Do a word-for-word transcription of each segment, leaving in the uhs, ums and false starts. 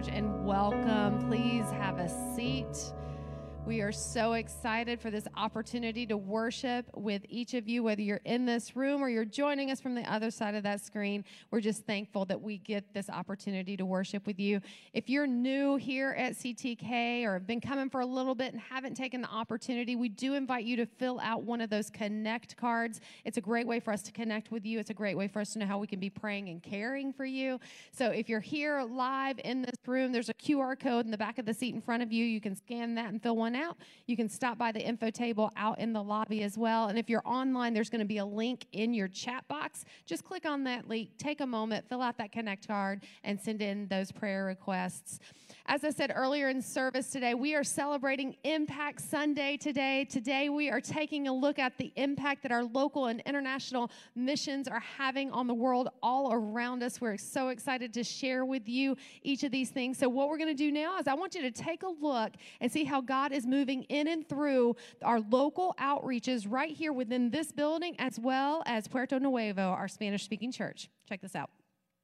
Church, and welcome. Please have a seat. We are so excited for this opportunity to worship with each of you, whether you're in this room or you're joining us from the other side of that screen. We're just thankful that we get this opportunity to worship with you. If you're new here at C T K or have been coming for a little bit and haven't taken the opportunity, we do invite you to fill out one of those connect cards. It's a great way for us to connect with you. It's a great way for us to know how we can be praying and caring for you. So if you're here live in this room, there's a Q R code in the back of the seat in front of you. You can scan that and fill one out. You can stop by the info table out in the lobby as well. And if you're online, there's going to be a link in your chat box. Just click on that link, take a moment, fill out that connect card, and send in those prayer requests. As I said earlier in service today, we are celebrating Impact Sunday today. Today we are taking a look at the impact that our local and international missions are having on the world all around us. We're so excited to share with you each of these things. So what we're going to do now is I want you to take a look and see how God is moving in and through our local outreaches right here within this building, as well as Puerto Nuevo, our Spanish-speaking church. Check this out.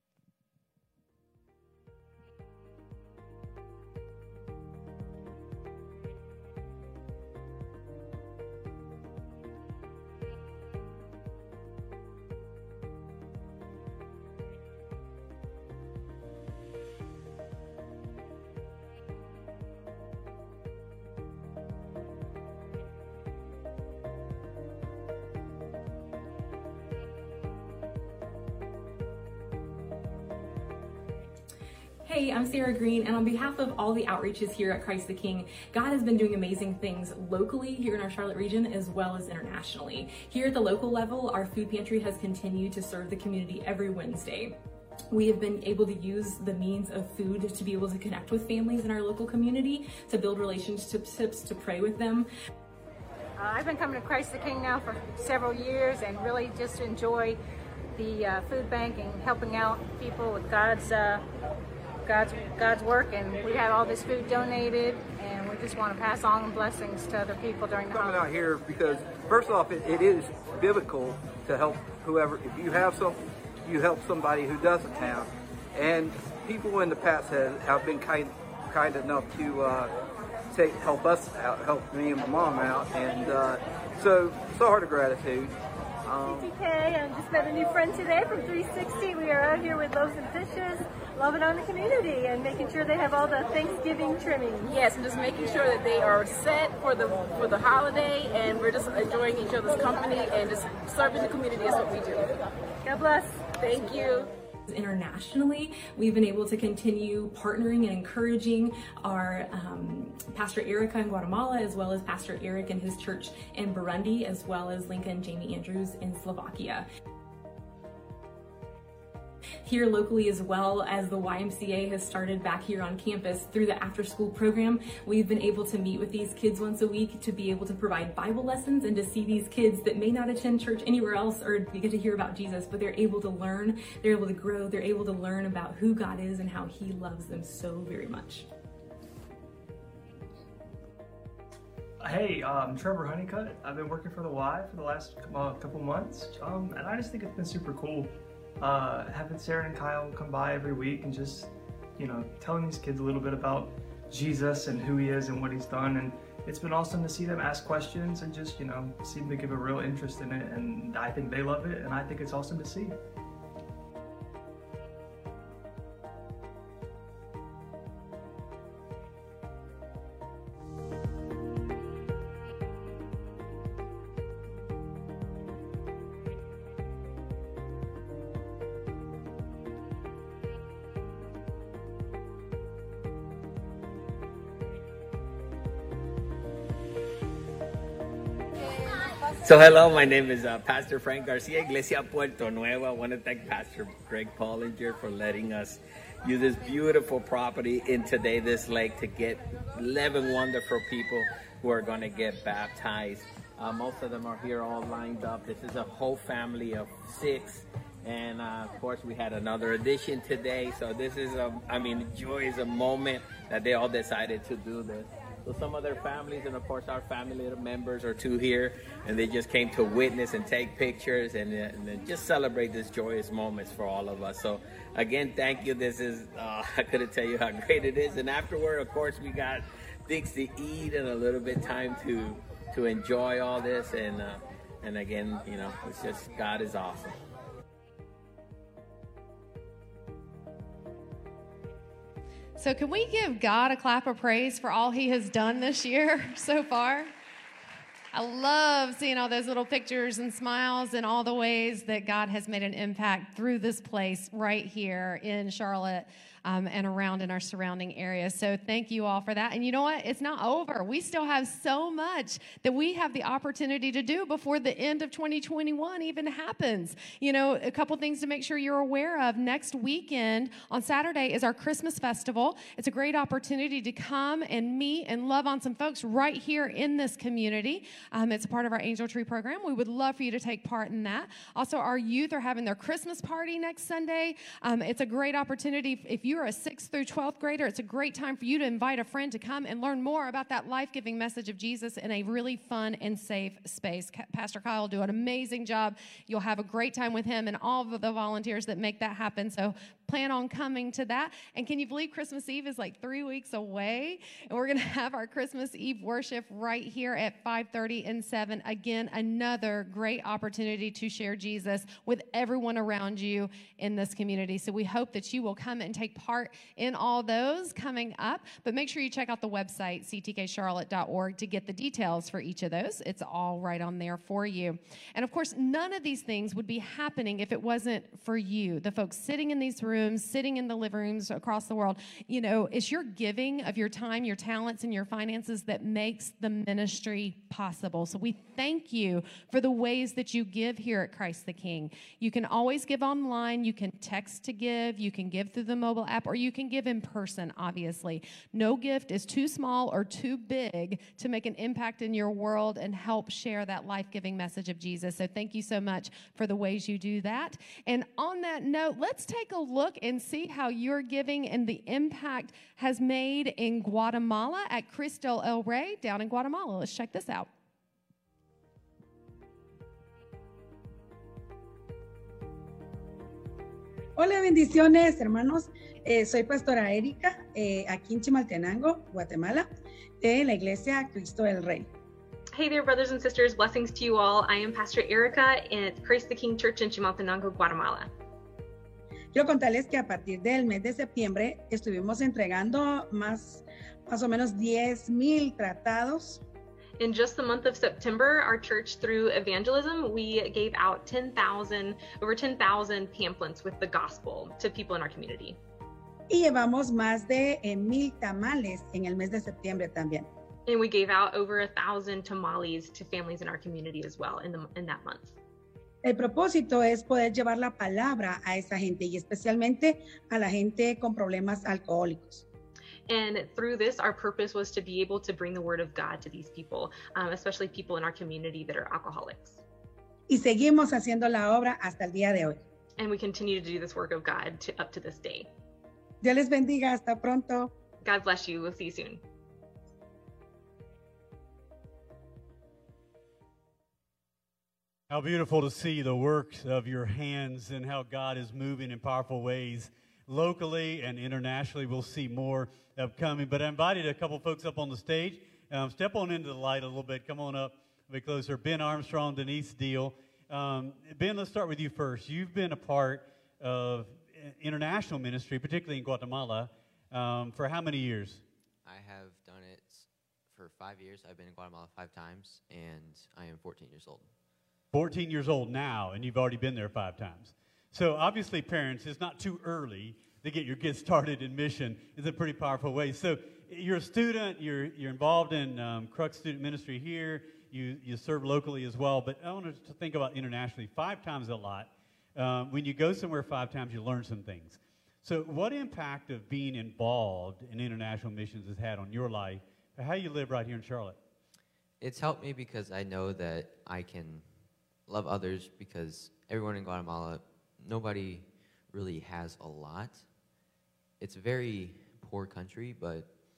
Hey, I'm Sarah Green, and on behalf of all the outreaches here at Christ the King, God has been doing amazing things locally here in our Charlotte region as well as internationally. Here at the local level, our food pantry has continued to serve the community every Wednesday. We have been able to use the means of food to be able to connect with families in our local community, to build relationships, to pray with them. Uh, I've been coming to Christ the King now for several years and really just enjoy the uh, food bank and helping out people with God's uh, God's, God's work, and we had all this food donated, and we just want to pass on blessings to other people during the coming holidays. Out here because first off, it, it is biblical to help whoever. If you have some, you help somebody who doesn't have, and people in the past have, have been kind kind enough to uh, take help us out, help me and my mom out, and uh, so so heart of gratitude. C T K, I just met a new friend today from three sixty. We are out here with loaves and fishes, loving on the community and making sure they have all the Thanksgiving trimmings. Yes, and just making sure that they are set for the for the holiday, and we're just enjoying each other's company and just serving the community is what we do. God bless. Thank you. Internationally, we've been able to continue partnering and encouraging our um, Pastor Erica in Guatemala, as well as Pastor Eric and his church in Burundi, as well as Linka and Jamie Andrews in Slovakia. Here locally, as well as the Y M C A has started back here on campus through the after school program, we've been able to meet with these kids once a week to be able to provide Bible lessons and to see these kids that may not attend church anywhere else or get to hear about Jesus, but they're able to learn, they're able to grow, they're able to learn about who God is and how he loves them so very much. Hey, I'm Trevor Honeycutt. I've been working for the Y for the last uh, couple months, um, and I just think it's been super cool. Uh, having Sarah and Kyle come by every week and just, you know, telling these kids a little bit about Jesus and who he is and what he's done. And it's been awesome to see them ask questions and just, you know, seem to give a real interest in it. And I think they love it, and I think it's awesome to see. So hello, my name is uh, Pastor Frank Garcia, Iglesia Puerto Nuevo. I want to thank Pastor Greg Pollinger for letting us use this beautiful property in Today This Lake to get eleven wonderful people who are going to get baptized. Uh, most of them are here all lined up. This is a whole family of six. And uh, of course, we had another addition today. So this is, a, I mean, joy is a moment that they all decided to do this. So some of their families, and of course our family members are two here, and they just came to witness and take pictures and, uh, and then just celebrate this joyous moments for all of us. So again, thank you. This is, uh, I couldn't tell you how great it is. And afterward, of course, we got things to eat and a little bit time to to enjoy all this. And uh, and again, you know, it's just, God is awesome. So can we give God a clap of praise for all he has done this year so far? I love seeing all those little pictures and smiles and all the ways that God has made an impact through this place right here in Charlotte um, and around in our surrounding areas. So thank you all for that. And you know what? It's not over. We still have so much that we have the opportunity to do before the end of twenty twenty-one even happens. You know, a couple things to make sure you're aware of. Next weekend on Saturday is our Christmas festival. It's a great opportunity to come and meet and love on some folks right here in this community. Um, it's a part of our Angel Tree program. We would love for you to take part in that. Also, our youth are having their Christmas party next Sunday. Um, it's a great opportunity. If you're a sixth through twelfth grader, it's a great time for you to invite a friend to come and learn more about that life-giving message of Jesus in a really fun and safe space. Pastor Kyle will do an amazing job. You'll have a great time with him and all of the volunteers that make that happen. So plan on coming to that. And can you believe Christmas Eve is like three weeks away? And we're going to have our Christmas Eve worship right here at five thirty and seven. Again, another great opportunity to share Jesus with everyone around you in this community. So we hope that you will come and take part in all those coming up. But make sure you check out the website, c t k charlotte dot org, to get the details for each of those. It's all right on there for you. And of course, none of these things would be happening if it wasn't for you, the folks sitting in these rooms, sitting in the living rooms across the world. You know, it's your giving of your time, your talents, and your finances that makes the ministry possible. So we thank you for the ways that you give here at Christ the King. You can always give online. You can text to give. You can give through the mobile app, or you can give in person, obviously. No gift is too small or too big to make an impact in your world and help share that life-giving message of Jesus. So thank you so much for the ways you do that. And on that note, let's take a look and see how your giving and the impact has made in Guatemala at Cristo El Rey down in Guatemala. Let's check this out. Hola, bendiciones, hermanos. Eh, soy Pastora Erika, eh, aquí en Chimaltenango, Guatemala, de la Iglesia Cristo El Rey. Hey there, brothers and sisters. Blessings to you all. I am Pastor Erica at Christ the King Church in Chimaltenango, Guatemala. Quiero contarles que a partir del mes de septiembre estuvimos entregando más, más o menos diez mil tratados. In just the month of September, our church, through evangelism, we gave out ten thousand, over ten thousand pamphlets with the gospel to people in our community. Y llevamos más de eh, mil tamales en el mes de septiembre también. And we gave out over a thousand tamales to families in our community as well in, the, in that month. El propósito es poder llevar la palabra a esa gente y especialmente a la gente con problemas alcohólicos. And through this, our purpose was to be able to bring the word of God to these people, um, especially people in our community that are alcoholics. Y seguimos haciendo la obra hasta el día de hoy. And we continue to do this work of God to, up to this day. Dios les bendiga. Hasta pronto. God bless you. We'll see you soon. How beautiful to see the works of your hands and how God is moving in powerful ways locally and internationally. We'll see more upcoming. But I invited a couple folks up on the stage. Um, step on into the light a little bit. Come on up a bit closer. Ben Armstrong, Denise Deal. Um, Ben, let's start with you first. You've been a part of international ministry, particularly in Guatemala, um, for how many years? I have done it for five years. I've been in Guatemala five times, and I am fourteen years old. fourteen years old now, and you've already been there five times. So obviously, parents, it's not too early to get your kids started in mission. It's a pretty powerful way. So you're a student. You're you're involved in um, Crux Student Ministry here. You you serve locally as well. But I want us to think about internationally. Five times a lot. Um, when you go somewhere five times, you learn some things. So what impact of being involved in international missions has had on your life, or how you live right here in Charlotte? It's helped me because I know that I can love others, because everyone in Guatemala, nobody really has a lot. It's a very poor country, but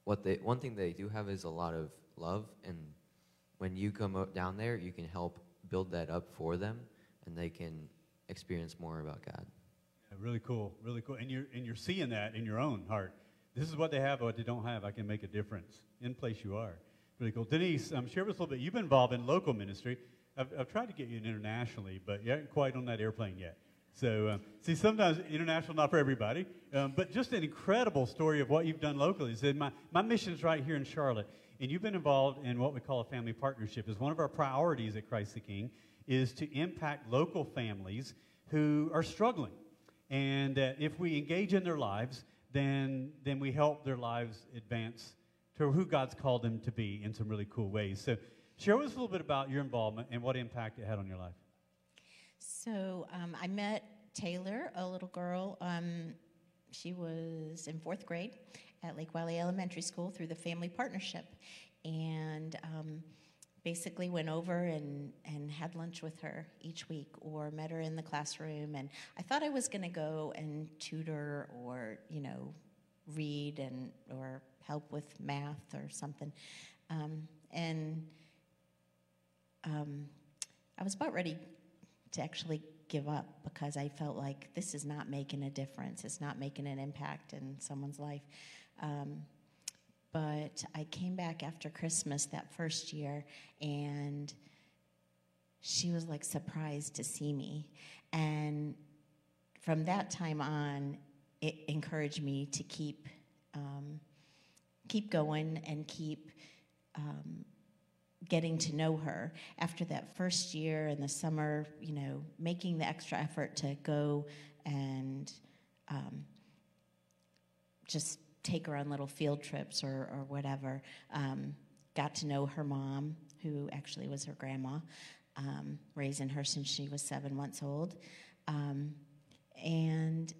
what they one thing they do have is a lot of love, and when you come up down there, you can help build that up for them, and they can experience more about God. Yeah, really cool, really cool. And you're and you're seeing that in your own heart. This is what they have, what they don't have. I can make a difference in place you are. Really cool. Denise, um, share with us a little bit. You've been involved in local ministry. I've, I've tried to get you in internationally, but you haven't quite on that airplane yet. So, um, see, sometimes international not for everybody, um, but just an incredible story of what you've done locally. So my, my mission's right here in Charlotte, and you've been involved in what we call a family partnership. It's one of our priorities at Christ the King is to impact local families who are struggling. And uh, if we engage in their lives, then, then we help their lives advance to who God's called them to be in some really cool ways. So share with us a little bit about your involvement and what impact it had on your life. So um, I met Taylor, a little girl. Um, she was in fourth grade at Lake Wiley Elementary School through the family partnership. And um, basically went over and, and had lunch with her each week or met her in the classroom. And I thought I was going to go and tutor or, you know, read and or help with math or something. Um, and um, I was about ready to actually give up because I felt like this is not making a difference. It's not making an impact in someone's life. Um, but I came back after Christmas that first year, and she was like surprised to see me. And from that time on, it encouraged me to keep um, keep going and keep um, getting to know her. After that first year in the summer, you know, making the extra effort to go and um, just take her on little field trips or, or whatever. Um, got to know her mom, who actually was her grandma, um, raising her since she was seven months old. Um, and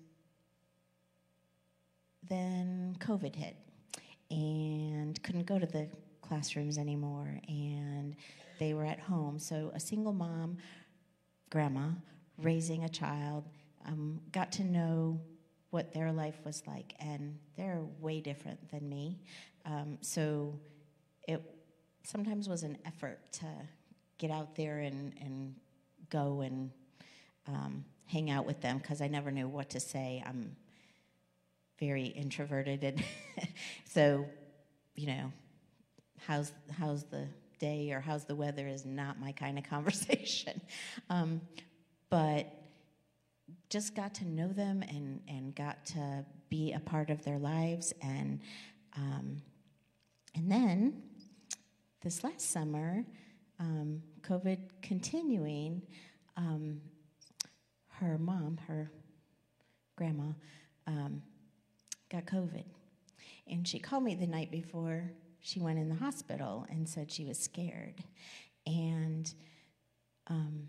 then COVID hit and couldn't go to the classrooms anymore, and they were at home. So a single mom, grandma, raising a child, um, got to know what their life was like, and they're way different than me. Um, so it sometimes was an effort to get out there and, and go and um, hang out with them, because I never knew what to say. I'm very introverted, and so, you know, how's how's the day or how's the weather is not my kind of conversation. Um, but just got to know them and, and got to be a part of their lives. And um, and then this last summer, um, COVID continuing, um, her mom, her grandma, um, got COVID. And she called me the night before she went in the hospital and said she was scared. And um,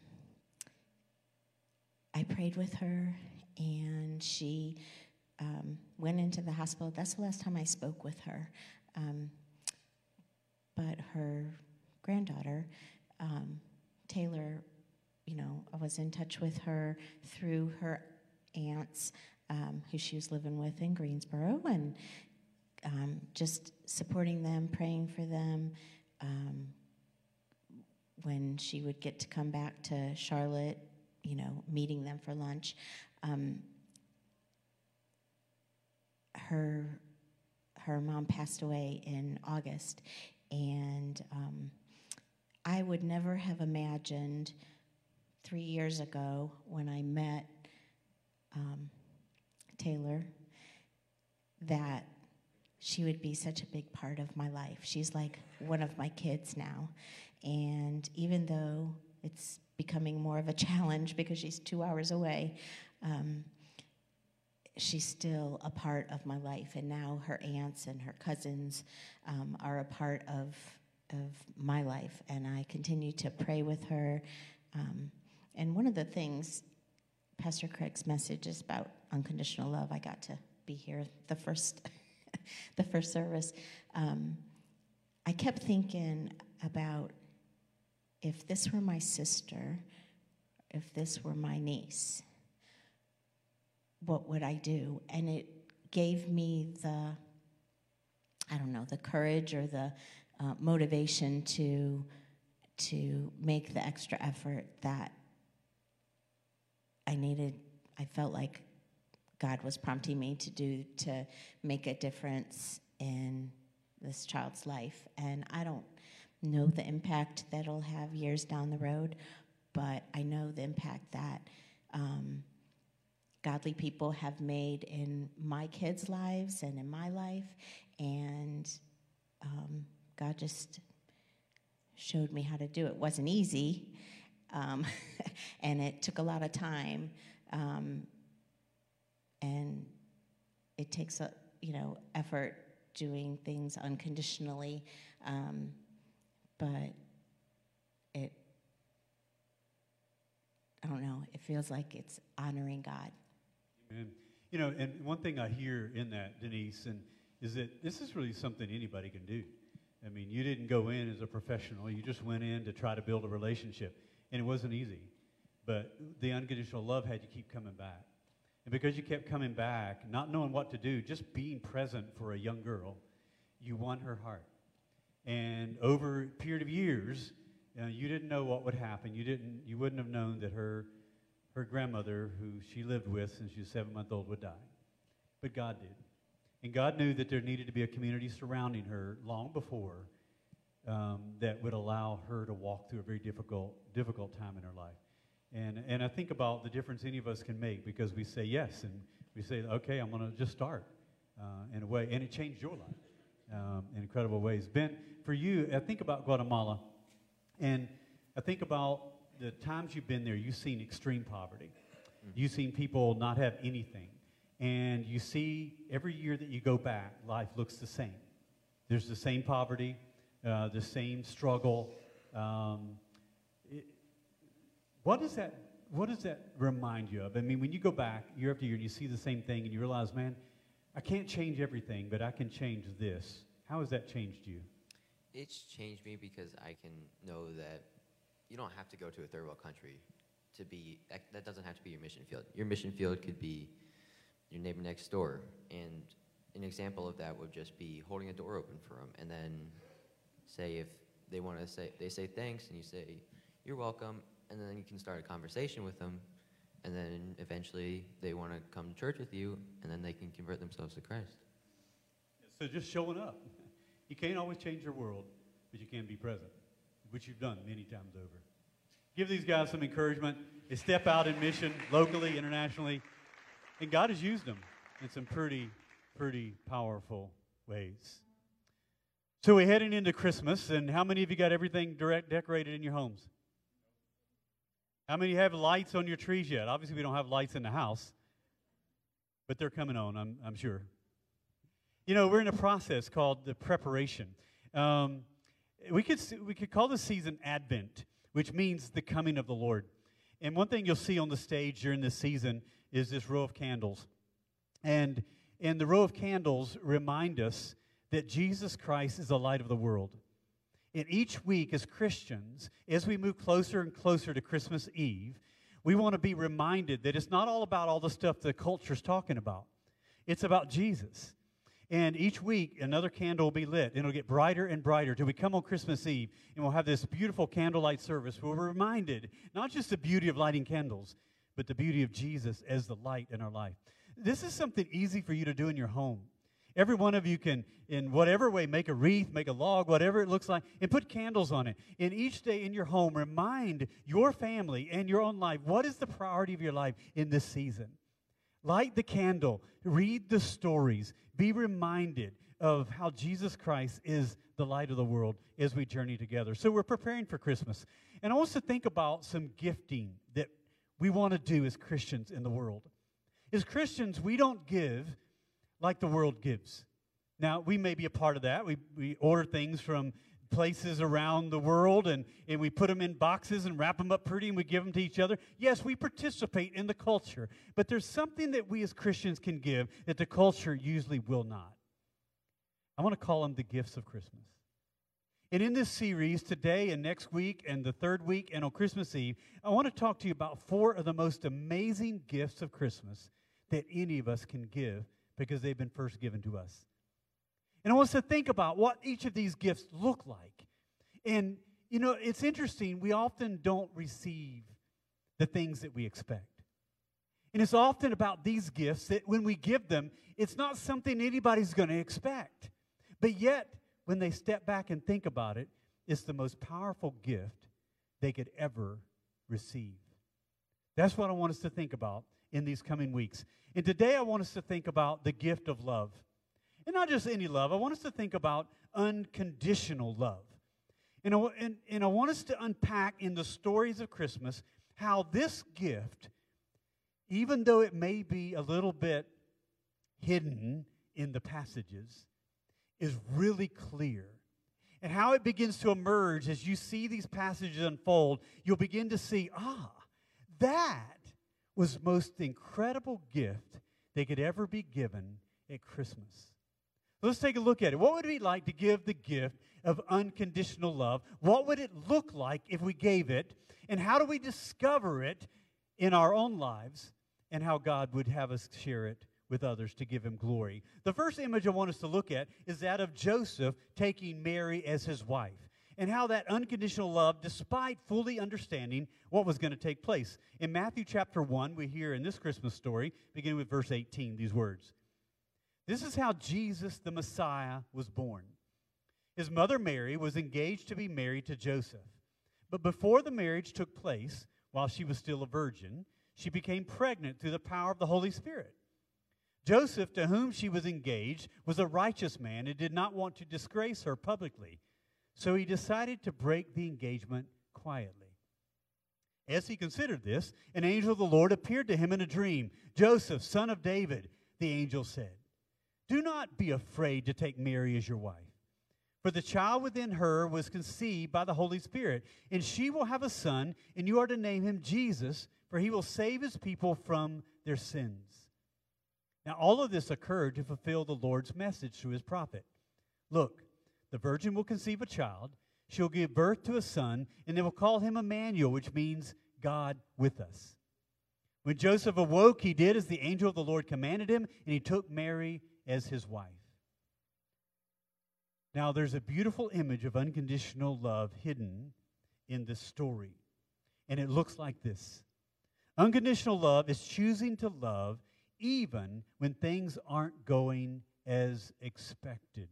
I prayed with her, and she um, went into the hospital. That's the last time I spoke with her. Um, but her granddaughter, um, Taylor, you know, I was in touch with her through her aunts, um, who she was living with in Greensboro, and um, just supporting them, praying for them. Um, when she would get to come back to Charlotte, you know, meeting them for lunch. Um, her her mom passed away in August, and um, I would never have imagined three years ago when I met um, Taylor that she would be such a big part of my life. She's like one of my kids now, and even though it's becoming more of a challenge because she's two hours away, um, she's still a part of my life. And now her aunts and her cousins um, are a part of of my life, and I continue to pray with her. Um, and one of the things, Pastor Craig's message is about unconditional love. I got to be here the first the first service. Um, I kept thinking about, if this were my sister, if this were my niece, what would I do? And it gave me the I don't know, the courage or the uh, motivation to to make the extra effort that I needed. I felt like God was prompting me to do to make a difference in this child's life. And I don't know the impact that it'll have years down the road, but I know the impact that um, godly people have made in my kids' lives and in my life. And um, God just showed me how to do it. It wasn't easy, um, and it took a lot of time. Um, and it takes a you know effort doing things unconditionally, um, but it I don't know. It feels like it's honoring God. Amen. You know, and one thing I hear in that, Denise, and is that this is really something anybody can do. I mean, you didn't go in as a professional. You just went in to try to build a relationship, and it wasn't easy. But the unconditional love had you keep coming back. And because you kept coming back, not knowing what to do, just being present for a young girl, you won her heart. And over a period of years, uh, you didn't know what would happen. You didn't. You wouldn't have known that her, her grandmother, who she lived with since she was seven months old, would die. But God did. And God knew that there needed to be a community surrounding her long before um, that would allow her to walk through a very difficult, difficult time in her life. And and I think about the difference any of us can make because we say yes, and we say, okay, I'm going to just start uh, in a way. And it changed your life um, in incredible ways. Ben, for you, I think about Guatemala, and I think about the times you've been there. You've seen extreme poverty. Mm-hmm. You've seen people not have anything. And you see every year that you go back, life looks the same. There's the same poverty, uh, the same struggle. Um, it, what does that What does that remind you of? I mean, when you go back year after year and you see the same thing and you realize, man, I can't change everything, but I can change this. How has that changed you? It's changed me because I can know that you don't have to go to a third world country to be, that, that doesn't have to be your mission field. Your mission field could be your neighbor next door. And an example of that would just be holding a door open for them. And then say if they want to say, they say thanks and you say, you're welcome. And then you can start a conversation with them. And then eventually they want to come to church with you and then they can convert themselves to Christ. So just showing up. You can't always change your world, but you can be present, which you've done many times over. Give these guys some encouragement. They step out in mission locally, internationally, and God has used them in some pretty, pretty powerful ways. So we're heading into Christmas, and how many of you got everything direct decorated in your homes? How many have lights on your trees yet? Obviously, we don't have lights in the house, but they're coming on, I'm, I'm sure. You know, we're in a process called the preparation. Um, we could we could call this season Advent, which means the coming of the Lord. And one thing you'll see on the stage during this season is this row of candles. And, and the row of candles remind us that Jesus Christ is the light of the world. And each week as Christians, as we move closer and closer to Christmas Eve, we want to be reminded that it's not all about all the stuff the culture's talking about. It's about Jesus. And each week, another candle will be lit, and it'll get brighter and brighter till we come on Christmas Eve, and we'll have this beautiful candlelight service where we're reminded not just the beauty of lighting candles, but the beauty of Jesus as the light in our life. This is something easy for you to do in your home. Every one of you can, in whatever way, make a wreath, make a log, whatever it looks like, and put candles on it. And each day in your home, remind your family and your own life, what is the priority of your life in this season? Light the candle, read the stories, be reminded of how Jesus Christ is the light of the world as we journey together. So we're preparing for Christmas. And I want us to think about some gifting that we want to do as Christians in the world. As Christians, we don't give like the world gives. Now, we may be a part of that. We, we order things from places around the world, and, and we put them in boxes and wrap them up pretty, and we give them to each other. Yes, we participate in the culture, but there's something that we as Christians can give that the culture usually will not. I want to call them the gifts of Christmas. And in this series, today and next week and the third week and on Christmas Eve, I want to talk to you about four of the most amazing gifts of Christmas that any of us can give because they've been first given to us. And I want us to think about what each of these gifts look like. And, you know, it's interesting. We often don't receive the things that we expect. And it's often about these gifts that when we give them, it's not something anybody's going to expect. But yet, when they step back and think about it, it's the most powerful gift they could ever receive. That's what I want us to think about in these coming weeks. And today I want us to think about the gift of love. And not just any love. I want us to think about unconditional love. And I, and, and I want us to unpack in the stories of Christmas how this gift, even though it may be a little bit hidden in the passages, is really clear. And how it begins to emerge as you see these passages unfold, you'll begin to see, ah, that was the most incredible gift they could ever be given at Christmas. Let's take a look at it. What would it be like to give the gift of unconditional love? What would it look like if we gave it? And how do we discover it in our own lives? And how God would have us share it with others to give him glory. The first image I want us to look at is that of Joseph taking Mary as his wife. And how that unconditional love, despite fully understanding what was going to take place. In Matthew chapter one, we hear in this Christmas story, beginning with verse eighteen, these words. This is how Jesus, the Messiah, was born. His mother Mary was engaged to be married to Joseph. But before the marriage took place, while she was still a virgin, she became pregnant through the power of the Holy Spirit. Joseph, to whom she was engaged, was a righteous man and did not want to disgrace her publicly. So he decided to break the engagement quietly. As he considered this, an angel of the Lord appeared to him in a dream. Joseph, son of David, the angel said, do not be afraid to take Mary as your wife, for the child within her was conceived by the Holy Spirit, and she will have a son, and you are to name him Jesus, for he will save his people from their sins. Now all of this occurred to fulfill the Lord's message through his prophet. Look, the virgin will conceive a child, she'll give birth to a son, and they will call him Emmanuel, which means God with us. When Joseph awoke, he did as the angel of the Lord commanded him, and he took Mary as his wife. Now, there's a beautiful image of unconditional love hidden in this story, and it looks like this. Unconditional love is choosing to love even when things aren't going as expected.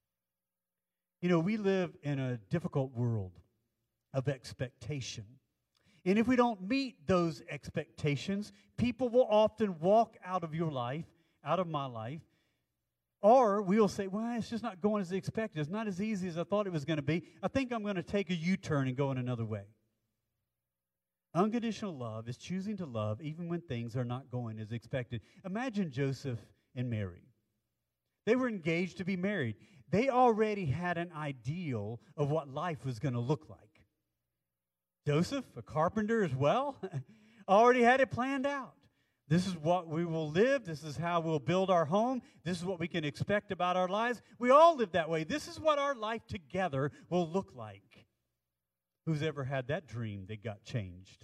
You know, we live in a difficult world of expectation. And if we don't meet those expectations, people will often walk out of your life, out of my life, or we'll say, well, it's just not going as expected. It's not as easy as I thought it was going to be. I think I'm going to take a U-turn and go in another way. Unconditional love is choosing to love even when things are not going as expected. Imagine Joseph and Mary. They were engaged to be married. They already had an ideal of what life was going to look like. Joseph, a carpenter as well, already had it planned out. This is what we will live. This is how we'll build our home. This is what we can expect about our lives. We all live that way. This is what our life together will look like. Who's ever had that dream that got changed?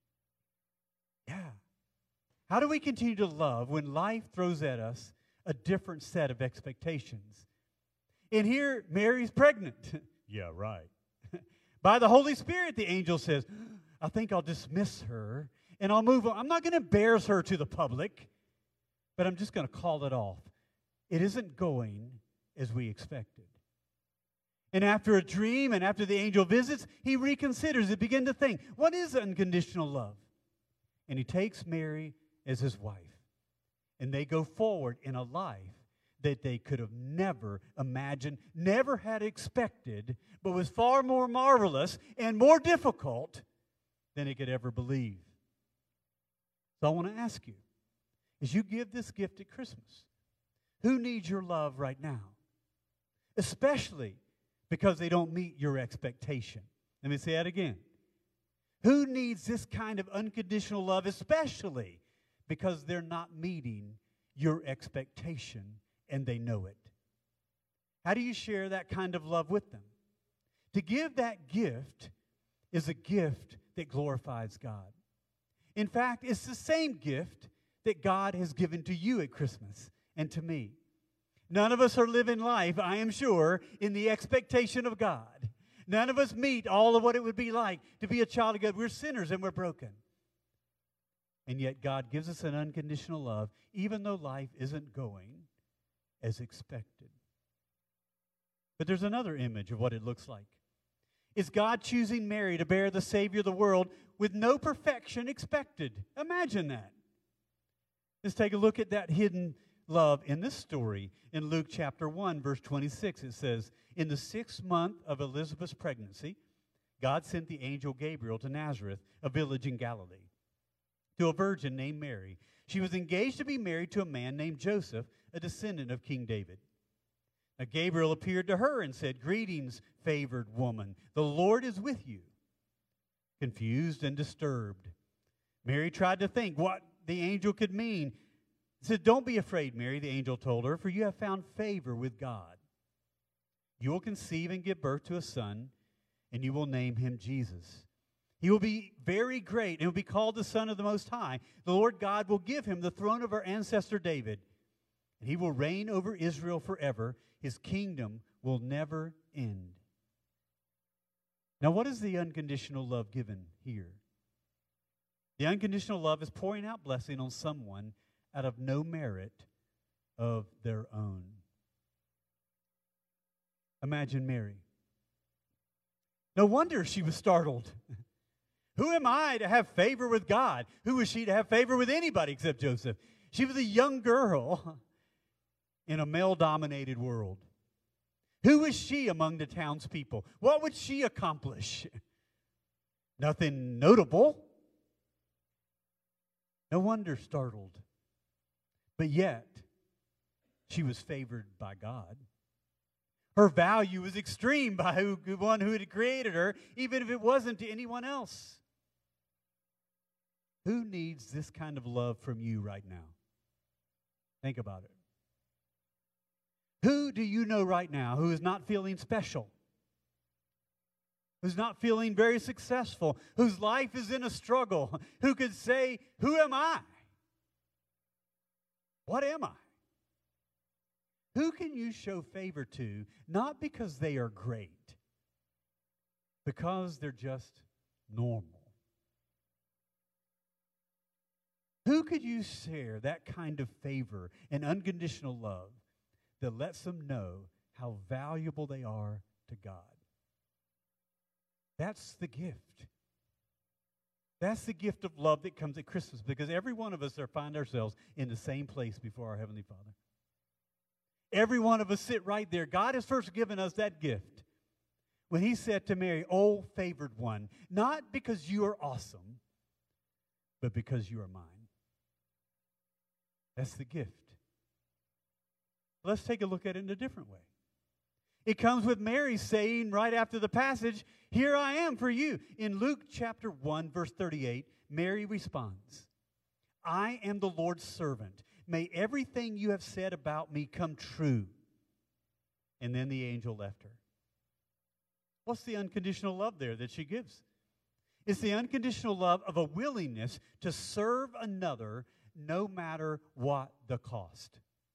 Yeah. How do we continue to love when life throws at us a different set of expectations? And here, Mary's pregnant. Yeah, right. By the Holy Spirit, the angel says, I think I'll dismiss her and I'll move on. I'm not going to embarrass her to the public, but I'm just going to call it off. It isn't going as we expected. And after a dream and after the angel visits, he reconsiders it, begin to think, what is unconditional love? And he takes Mary as his wife. And they go forward in a life that they could have never imagined, never had expected, but was far more marvelous and more difficult than they could ever believe. So I want to ask you, as you give this gift at Christmas, who needs your love right now? Especially because they don't meet your expectation. Let me say that again. Who needs this kind of unconditional love, especially because they're not meeting your expectation and they know it? How do you share that kind of love with them? To give that gift is a gift that glorifies God. In fact, it's the same gift that God has given to you at Christmas and to me. None of us are living life, I am sure, in the expectation of God. None of us meet all of what it would be like to be a child of God. We're sinners and we're broken. And yet God gives us an unconditional love, even though life isn't going as expected. But there's another image of what it looks like. It's God choosing Mary to bear the Savior of the world with no perfection expected. Imagine that. Let's take a look at that hidden love in this story. In Luke chapter one, verse twenty-six, it says, in the sixth month of Elizabeth's pregnancy, God sent the angel Gabriel to Nazareth, a village in Galilee, to a virgin named Mary. She was engaged to be married to a man named Joseph, a descendant of King David. Now Gabriel appeared to her and said, greetings, favored woman. The Lord is with you. Confused and disturbed, Mary tried to think what the angel could mean. He said, don't be afraid, Mary, the angel told her, for you have found favor with God. You will conceive and give birth to a son, and you will name him Jesus. He will be very great, and will be called the Son of the Most High. The Lord God will give him the throne of our ancestor David, and he will reign over Israel forever. His kingdom will never end. Now, what is the unconditional love given here? The unconditional love is pouring out blessing on someone out of no merit of their own. Imagine Mary. No wonder she was startled. Who am I to have favor with God? Who was she to have favor with anybody except Joseph? She was a young girl in a male-dominated world. Who was she among the townspeople? What would she accomplish? Nothing notable. No wonder startled. But yet, she was favored by God. Her value was extreme by who, the one who had created her, even if it wasn't to anyone else. Who needs this kind of love from you right now? Think about it. Who do you know right now who is not feeling special? Who's not feeling very successful? Whose life is in a struggle? Who could say, who am I? What am I? Who can you show favor to, not because they are great, because they're just normal? Who could you share that kind of favor and unconditional love that lets them know how valuable they are to God? That's the gift. That's the gift of love that comes at Christmas, because every one of us are find ourselves in the same place before our Heavenly Father. Every one of us sit right there. God has first given us that gift when he said to Mary, "Oh, favored one," not because you are awesome, but because you are mine. That's the gift. Let's take a look at it in a different way. It comes with Mary saying right after the passage, "Here I am for you." In Luke chapter one, verse thirty-eight, Mary responds, "I am the Lord's servant. May everything you have said about me come true." And then the angel left her. What's the unconditional love there that she gives? It's the unconditional love of a willingness to serve another no matter what the cost.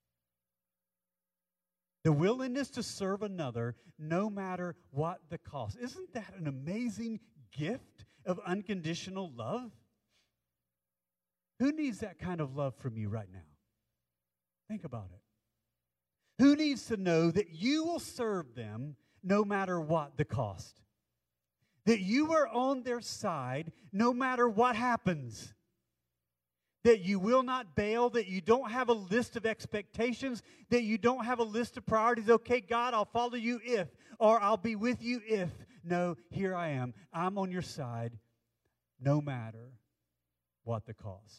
The willingness to serve another no matter what the cost. Isn't that an amazing gift of unconditional love? Who needs that kind of love from you right now? Think about it. Who needs to know that you will serve them no matter what the cost? That you are on their side no matter what happens? That you will not bail, that you don't have a list of expectations, that you don't have a list of priorities. Okay, God, I'll follow you if, or I'll be with you if. No, here I am. I'm on your side no matter what the cost.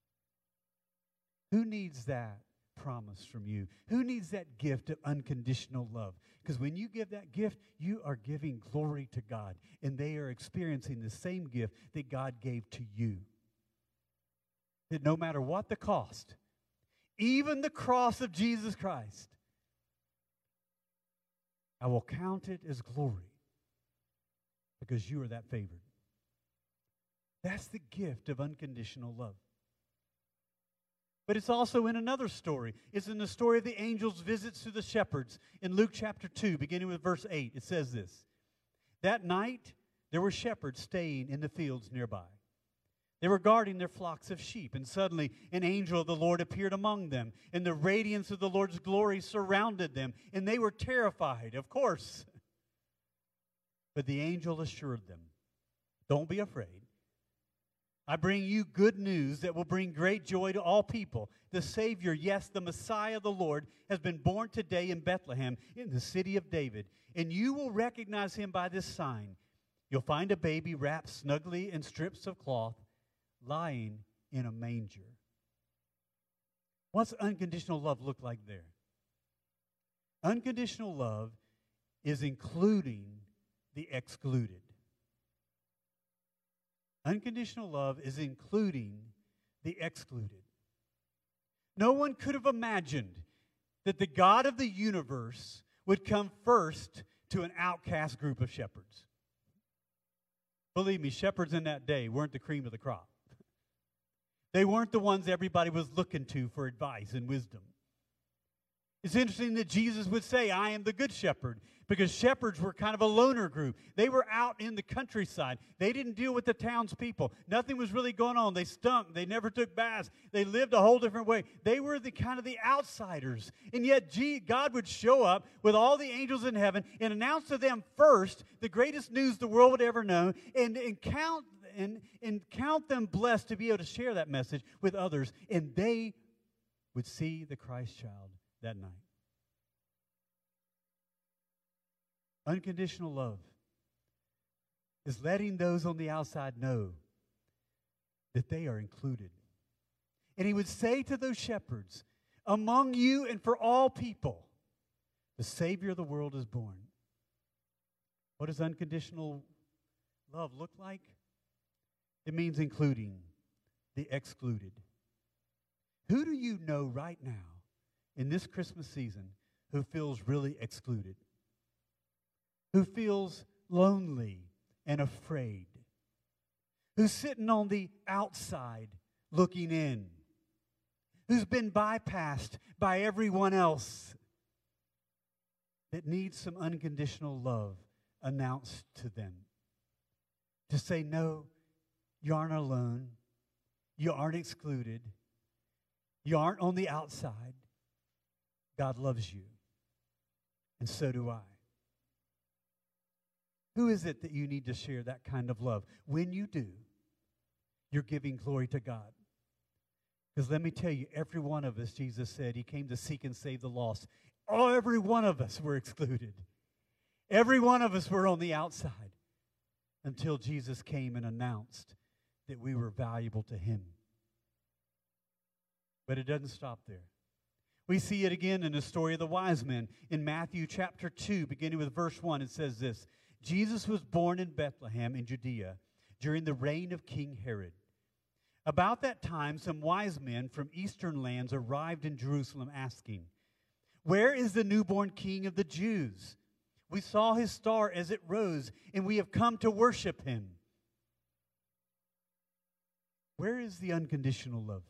Who needs that promise from you? Who needs that gift of unconditional love? Because when you give that gift, you are giving glory to God, and they are experiencing the same gift that God gave to you. That no matter what the cost, even the cross of Jesus Christ, I will count it as glory because you are that favored. That's the gift of unconditional love. But it's also in another story. It's in the story of the angel's visits to the shepherds. In Luke chapter two, beginning with verse eight, it says this. That night, there were shepherds staying in the fields nearby. They were guarding their flocks of sheep, and suddenly an angel of the Lord appeared among them, and the radiance of the Lord's glory surrounded them, and they were terrified, of course. But the angel assured them, don't be afraid. I bring you good news that will bring great joy to all people. The Savior, yes, the Messiah, the Lord, has been born today in Bethlehem, in the city of David. And you will recognize him by this sign. You'll find a baby wrapped snugly in strips of cloth, lying in a manger. What's unconditional love look like there? Unconditional love is including the excluded. Unconditional love is including the excluded. No one could have imagined that the God of the universe would come first to an outcast group of shepherds. Believe me, shepherds in that day weren't the cream of the crop. They weren't the ones everybody was looking to for advice and wisdom. It's interesting that Jesus would say, I am the good shepherd, because shepherds were kind of a loner group. They were out in the countryside. They didn't deal with the townspeople. Nothing was really going on. They stunk. They never took baths. They lived a whole different way. They were the kind of the outsiders. And yet God would show up with all the angels in heaven and announce to them first the greatest news the world would ever know, and, and count and, and count them blessed to be able to share that message with others. And they would see the Christ child that night. Unconditional love is letting those on the outside know that they are included. And he would say to those shepherds, among you and for all people, the Savior of the world is born. What does unconditional love look like? It means including the excluded. Who do you know right now in this Christmas season who feels really excluded? Who feels lonely and afraid? Who's sitting on the outside looking in? Who's been bypassed by everyone else? That needs some unconditional love announced to them. To say, no, you aren't alone. You aren't excluded. You aren't on the outside. God loves you. And so do I. Who is it that you need to share that kind of love? When you do, you're giving glory to God. Because let me tell you, every one of us, Jesus said, he came to seek and save the lost. Oh, every one of us were excluded. Every one of us were on the outside until Jesus came and announced that we were valuable to him. But it doesn't stop there. We see it again in the story of the wise men. In Matthew chapter two, beginning with verse one, it says this. Jesus was born in Bethlehem in Judea during the reign of King Herod. About that time, some wise men from eastern lands arrived in Jerusalem asking, where is the newborn king of the Jews? We saw his star as it rose, and we have come to worship him. Where is the unconditional love?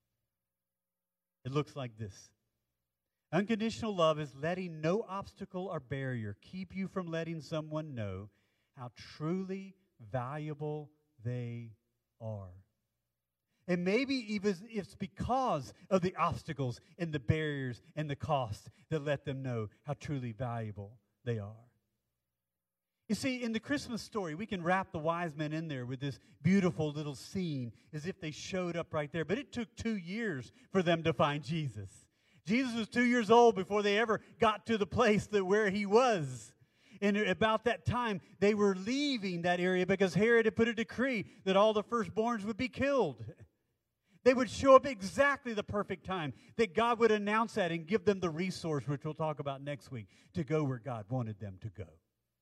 It looks like this. Unconditional love is letting no obstacle or barrier keep you from letting someone know how truly valuable they are. And maybe even it's because of the obstacles and the barriers and the costs that let them know how truly valuable they are. You see, in the Christmas story, we can wrap the wise men in there with this beautiful little scene as if they showed up right there. But it took two years for them to find Jesus. Jesus was two years old before they ever got to the place that where he was. And about that time, they were leaving that area because Herod had put a decree that all the firstborns would be killed. They would show up exactly the perfect time that God would announce that and give them the resource, which we'll talk about next week, to go where God wanted them to go.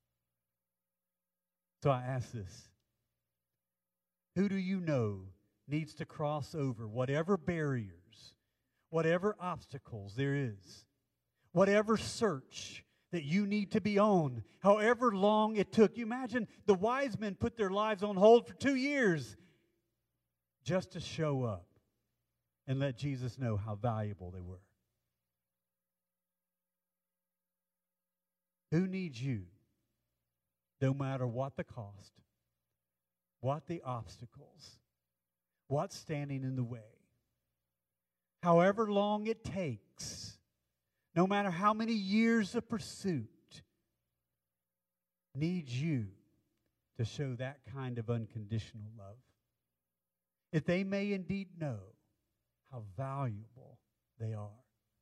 So I ask this. Who do you know needs to cross over whatever barriers, whatever obstacles there is, whatever search that you need to be on, however long it took? You imagine the wise men put their lives on hold for two years just to show up and let Jesus know how valuable they were. Who needs you, no matter what the cost, what the obstacles, what's standing in the way? However long it takes, no matter how many years of pursuit, needs you to show that kind of unconditional love. If they may indeed know how valuable they are.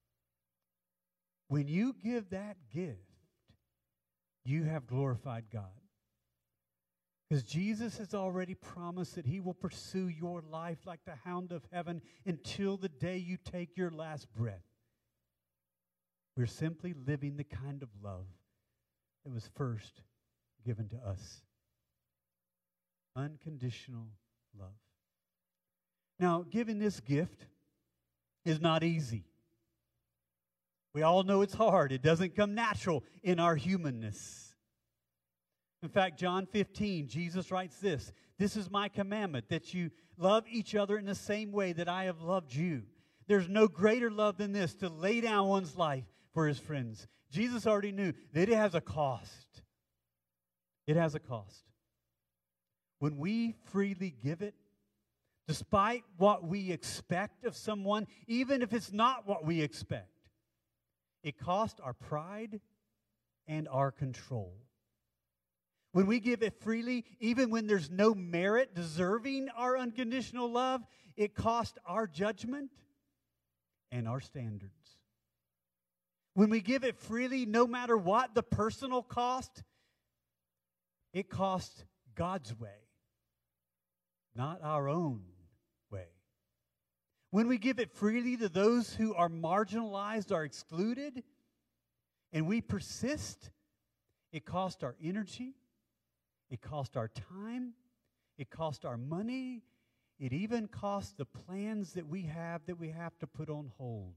When you give that gift, you have glorified God. Because Jesus has already promised that he will pursue your life like the hound of heaven until the day you take your last breath. We're simply living the kind of love that was first given to us. Unconditional love. Now, giving this gift is not easy. We all know it's hard. It doesn't come natural in our humanness. In fact, John fifteen, Jesus writes this, "This is my commandment, that you love each other in the same way that I have loved you. There's no greater love than this, to lay down one's life for his friends." Jesus already knew that it has a cost. It has a cost. When we freely give it, despite what we expect of someone, even if it's not what we expect, it costs our pride and our control. When we give it freely, even when there's no merit deserving our unconditional love, it costs our judgment and our standards. When we give it freely, no matter what the personal cost, it costs God's way, not our own way. When we give it freely to those who are marginalized or excluded, and we persist, it costs our energy, it costs our time, it costs our money, it even costs the plans that we have that we have to put on hold.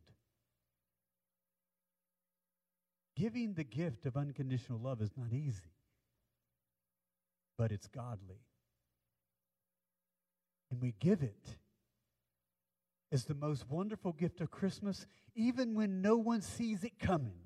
Giving the gift of unconditional love is not easy, but it's godly. And we give it as the most wonderful gift of Christmas, even when no one sees it coming.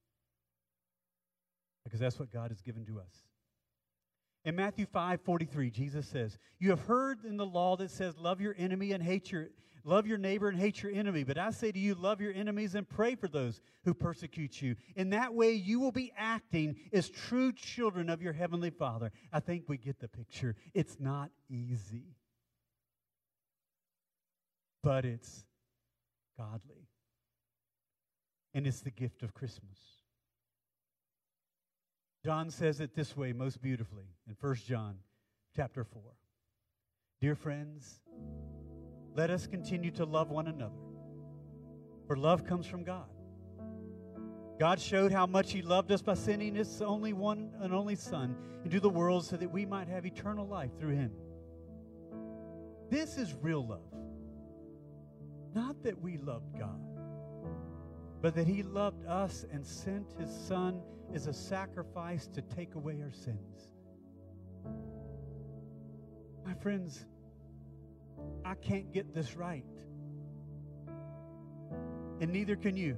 Because that's what God has given to us. In Matthew five forty-three, Jesus says, "You have heard in the law that says, love your enemy and hate your, love your neighbor and hate your enemy. But I say to you, love your enemies and pray for those who persecute you. In that way, you will be acting as true children of your heavenly Father." I think we get the picture. It's not easy, but it's godly. And it's the gift of Christmas. John says it this way most beautifully in First John chapter four. "Dear friends, let us continue to love one another, for love comes from God. God showed how much he loved us by sending his only one and only Son into the world so that we might have eternal life through him. This is real love. Not that we loved God, but that he loved us and sent his Son as a sacrifice to take away our sins." My friends, I can't get this right. And neither can you.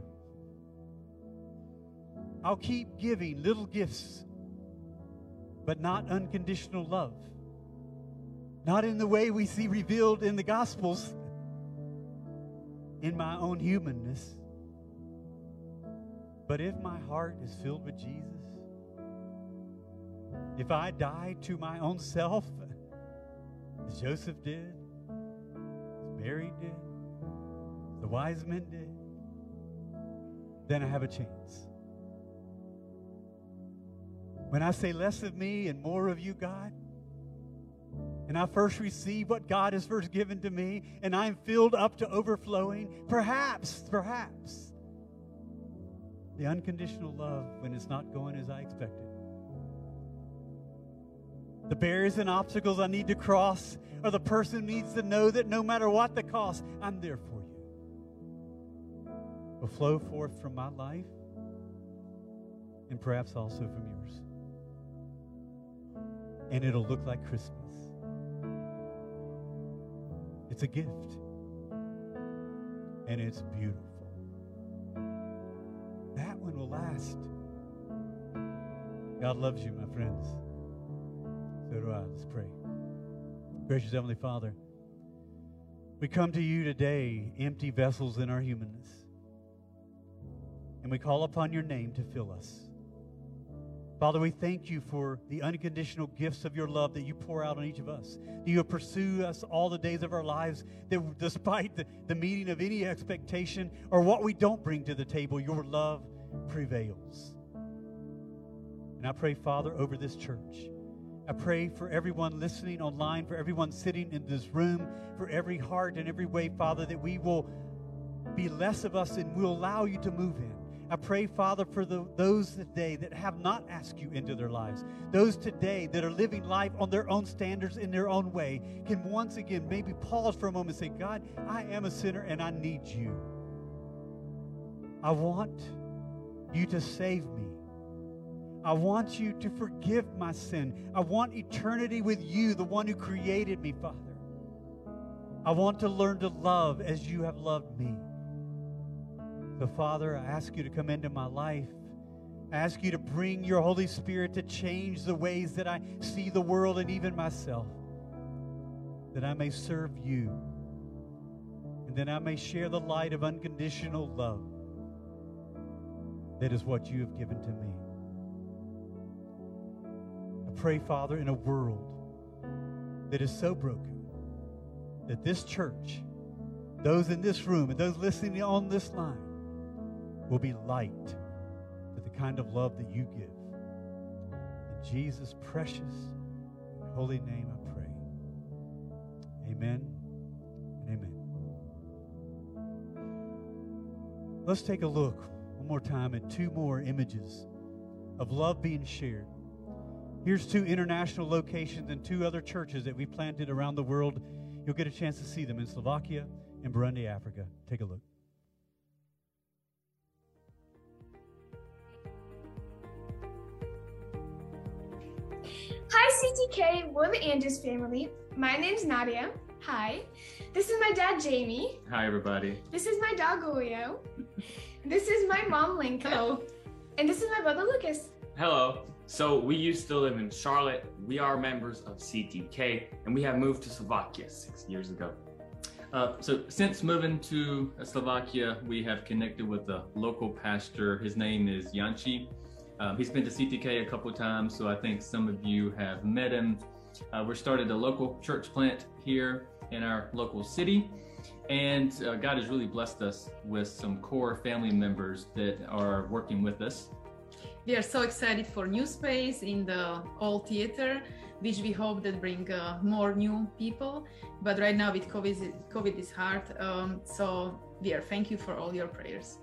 I'll keep giving little gifts, but not unconditional love. Not in the way we see revealed in the Gospels, in my own humanness. But if my heart is filled with Jesus, if I die to my own self, as Joseph did, as Mary did, as the wise men did, then I have a chance. When I say less of me and more of you, God, and I first receive what God has first given to me, and I'm filled up to overflowing, perhaps, perhaps, the unconditional love when it's not going as I expected. The barriers and obstacles I need to cross, or the person needs to know that no matter what the cost, I'm there for you, will flow forth from my life and perhaps also from yours. And it'll look like Christmas. It's a gift. and it's beautiful. That one will last. God loves you, my friends. So do I. Let's pray. Gracious Heavenly Father, we come to you today, empty vessels in our humanness, and we call upon your name to fill us. Father, we thank you for the unconditional gifts of your love that you pour out on each of us. That you pursue us all the days of our lives, that despite the, the meeting of any expectation or what we don't bring to the table, your love prevails. And I pray, Father, over this church. I pray for everyone listening online, for everyone sitting in this room, for every heart and every way, Father, that we will be less of us and we'll allow you to move in. I pray, Father, for the, those today that have not asked you into their lives, those today that are living life on their own standards in their own way, can once again maybe pause for a moment and say, God, I am a sinner and I need you. I want you to save me. I want you to forgive my sin. I want eternity with you, the one who created me, Father. I want to learn to love as you have loved me. So, Father, I ask you to come into my life. I ask you to bring your Holy Spirit to change the ways that I see the world and even myself, that I may serve you, and that I may share the light of unconditional love. That is what you have given to me. I pray, Father, in a world that is so broken, that this church, those in this room, and those listening on this line, will be light to the kind of love that you give. In Jesus' precious and holy name I pray. Amen and amen. Let's take a look one more time at two more images of love being shared. Here's two international locations and two other churches that we planted around the world. You'll get a chance to see them in Slovakia and Burundi, Africa. Take a look. Hi, C T K. We're the Andrews family. My name's Nadia. Hi. This is my dad, Jamie. Hi, everybody. This is my dog, Julio. This is my mom, Lincoln. Hello. And this is my brother, Lucas. Hello. So we used to live in Charlotte. We are members of C T K, and we have moved to Slovakia six years ago. Uh, so since moving to Slovakia, we have connected with a local pastor. His name is Janči. Um, he's been to C T K a couple of times, so I think some of you have met him. Uh, we started a local church plant here in our local city, and uh, God has really blessed us with some core family members that are working with us. We are so excited for new space in the old theater, which we hope that bring uh, more new people. But right now with COVID, COVID is hard, um, so we are thank you for all your prayers.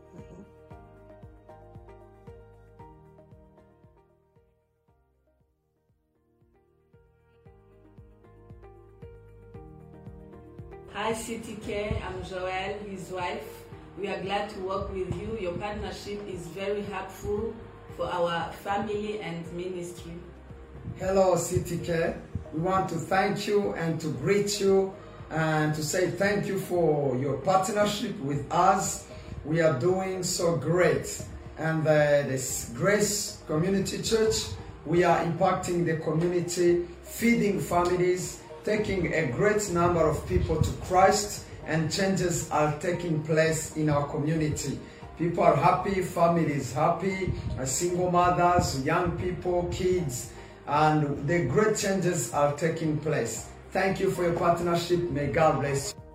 Hi C T K, I'm Joelle, his wife. We are glad to work with you. Your partnership is very helpful for our family and ministry. Hello C T K, we want to thank you and to greet you and to say thank you for your partnership with us. We are doing so great, and uh, this Grace Community Church, we are impacting the community, feeding families, taking a great number of people to Christ, and changes are taking place in our community. People are happy, families happy, single mothers, young people, kids, and the great changes are taking place. Thank you for your partnership. May God bless you.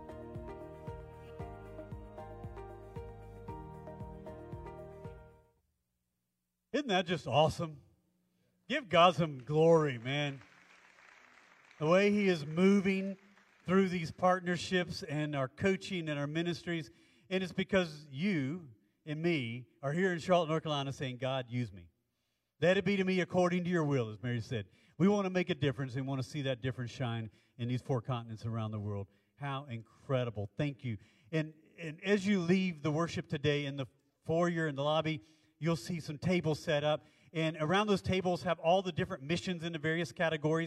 Isn't that just awesome? Give God some glory, man. The way he is moving through these partnerships and our coaching and our ministries. And it's because you and me are here in Charlotte, North Carolina saying, God, use me. Let it be to me according to your will, as Mary said. We want to make a difference and want to see that difference shine in these four continents around the world. How incredible. Thank you. And, and as you leave the worship today in the foyer, in the lobby, you'll see some tables set up. And around those tables have all the different missions in the various categories.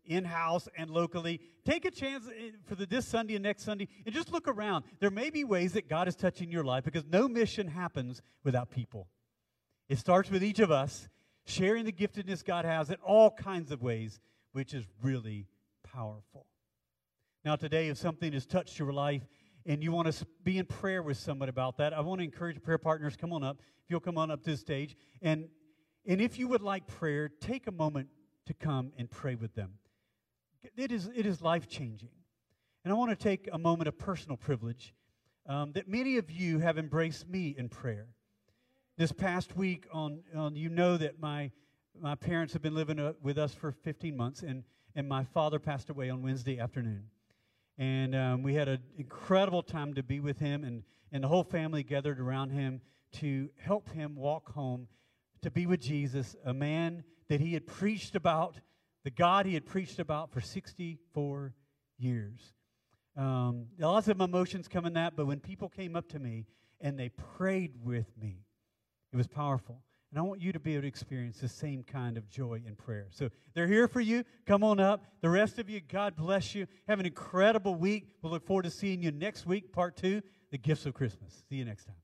in-house and locally. Take a chance for the, this Sunday and next Sunday and just look around. There may be ways that God is touching your life because no mission happens without people. It starts with each of us sharing the giftedness God has in all kinds of ways, which is really powerful. Now today, if something has touched your life and you want to be in prayer with someone about that, I want to encourage prayer partners, come on up. If you'll come on up to the stage. And, and if you would like prayer, take a moment to come and pray with them. It is, it is life-changing. And I want to take a moment of personal privilege um, that many of you have embraced me in prayer. This past week, on, on you know that my my parents have been living uh, with us for fifteen months, and, and my father passed away on Wednesday afternoon. And um, we had an incredible time to be with him, and, and the whole family gathered around him to help him walk home, to be with Jesus, a man that he had preached about, the God he had preached about for sixty-four years. Um, lots of emotions come in that, but when people came up to me and they prayed with me, it was powerful. And I want you to be able to experience the same kind of joy in prayer. So they're here for you. Come on up. The rest of you, God bless you. Have an incredible week. We'll look forward to seeing you next week, part two, The Gifts of Christmas. See you next time.